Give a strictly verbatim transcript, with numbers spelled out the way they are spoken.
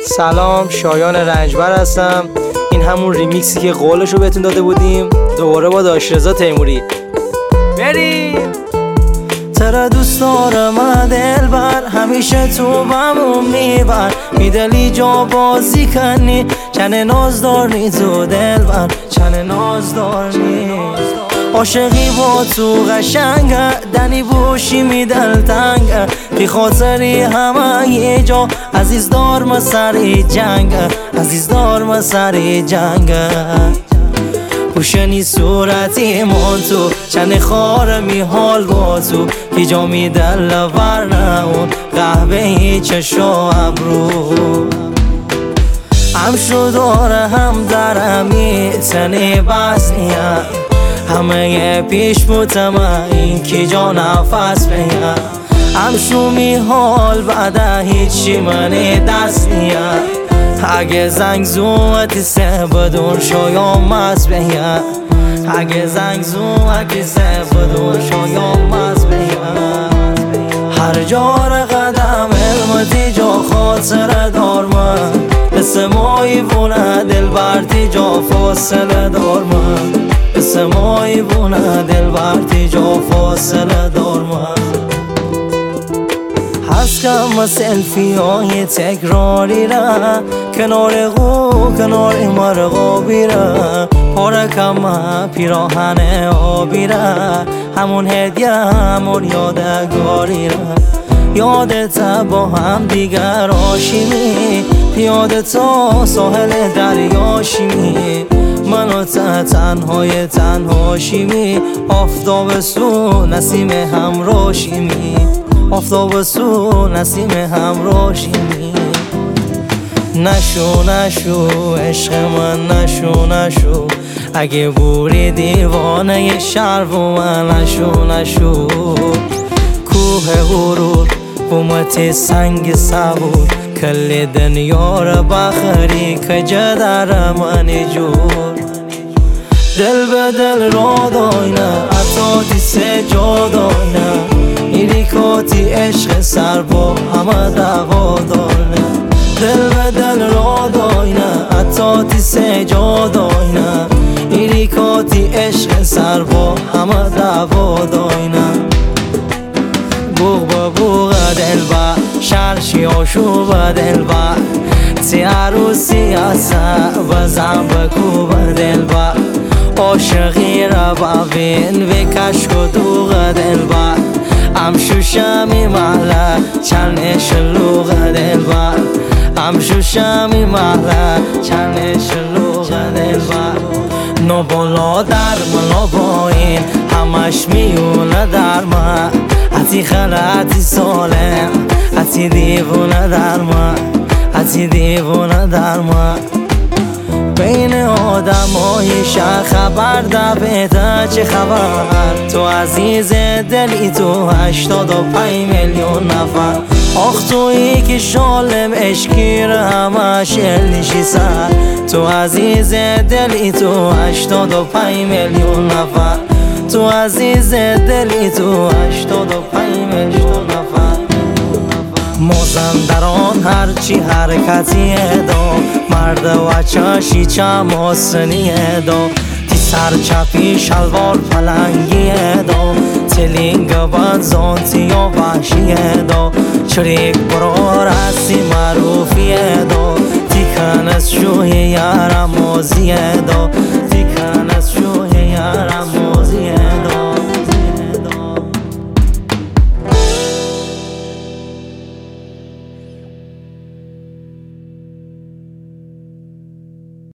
سلام، شایان رنجبر هستم. این همون ریمیکسی که قولشو بهتون داده بودیم، دوباره با داشرزا تیموری. بریم. ترا دوست دارم دلبر، همیشه تو بمون میبر، میدلی جا بازی کنی، چنه ناز دارنی تو دلبر، چنه ناز دارنی. عاشقی با تو قشنگه، دنی بوشی میدل تنگه، بی خاطری همه یه جا، عزیز دار ما سری جنگه، عزیز دار ما سری جنگه. پوشنی صورتی من تو، چند خار می حال با تو، کی جا می دل ورنه اون قهوه چشو ابرو. هم شو داره هم درمی تنی بس نیم، همه پیش بودم این کی جا نفس بیم. هم شو می حال بعد هیچی منی دست نیم، اگه زنگ زومتی سه بدون شایم از بیم، اگه زنگ زومتی سه بدون شایم از بیم. هر جار قدم علمتی جا خاطر دار من، قصه مایی بونه دل برتی جا فاصله دار من، قصه مایی بونه دل برتی جا فاصله دار من. هست کم سلفی های تکراری را، کنار غو کنار مرغابی را، پارکم پیراهن آبی را، همون هدیه همون یادگاری را. یادت با هم دیگر آشیمی، یادت ساحل دریاشیمی، منو تنهای تنهاشیمی، آفتاب سو نسیم همراشیمی، آفتاب سو نسیم همراشیمی. نشو نشو عشق من، نشو نشو اگه بوری دیوانه شهر و من، نشو نشو کوه غرور بومت سنگ صبور، کل دنیا را بخری کجا در من جور. دل به دل را داینه اتاتی سه جا داینه، ایری کاتی عشق سر با همه دوا دارنه. دل به دل را داینه اتاتی سه جا داینه، ایری کاتی عشق سر با همه دوا داینه. بوغ با بوغ دل با شرشی آشو با دل با، تی عروسی اصا بزن بکو با دل با، عاشقی را ببین و کشک و دوغ دل با، ام شوشمی محله چند شلوغ دل با، ام شوشمی محله چند شلوغ دل با. نو بالا در ملا باین همش میونه در ما، حتی خلطی سالم حتی دیوونه در ما، حتی دیوونه در ما. بین آدم های شهر خبر در بهتر چه خبر، تو عزیز دلی تو هشتاد و پنج میلیون نفر. آخ تویی که شالم عشقی را همش النشی سر، تو عزیز دلی تو هشتاد و پنج میلیون نفر، تو عزیز دلی تو هشتاد و پنج میلیون نفر. مازندران هرچی حرکتی دا، مرد و چاشی چم آسنی دا، تی سر چپی شلوار پلنگی دا، تلینگ بند زانتی یا وحشی دا، چریک برار هستی معروفی دا، تی کنس شوی یارم مازی دا،